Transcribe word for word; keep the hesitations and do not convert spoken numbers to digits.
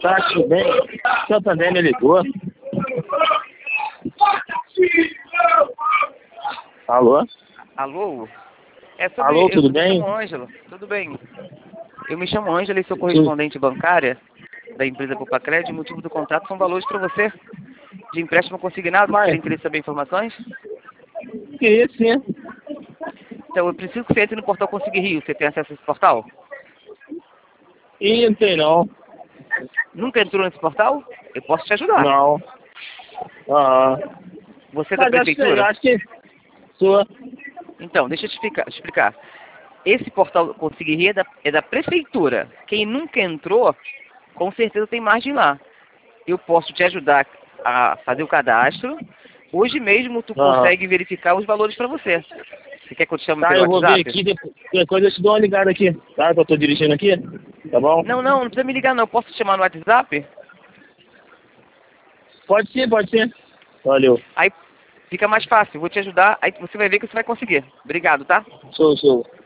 tarde, tudo bem? Santander me ligou. Alô? Alô? É sobre, Alô, tudo eu bem? me chamo Ângela. Tudo bem. Eu me chamo Ângela e sou correspondente bancária da empresa Copacred. O motivo do contrato são valores para você de empréstimo consignado. Você Mas, tem interesse em saber informações? queria sim. Então, eu preciso que você entre no portal Conseguir Rio. Você tem acesso a esse portal? Ih, não tem não. Nunca entrou nesse portal? Eu posso te ajudar. Não. Ah. Você é da Mas acho que, prefeitura? acho que sua. Então, deixa eu te explicar. te explicar. Esse portal Conseguir Rio é da, é da prefeitura. Quem nunca entrou, com certeza tem margem lá. Eu posso te ajudar a fazer o cadastro. Hoje mesmo tu Ah. consegue verificar os valores para você. Você quer que eu te chame Tá, pelo eu vou ver WhatsApp? aqui, depois, qualquer coisa eu te dou uma ligada aqui, tá? Que eu tô dirigindo aqui, tá bom? Não, não, não precisa me ligar não. Eu posso te chamar no WhatsApp? Pode ser, pode ser. Valeu. Aí fica mais fácil. Vou te ajudar. Aí você vai ver que você vai conseguir. Obrigado, tá? Show, show.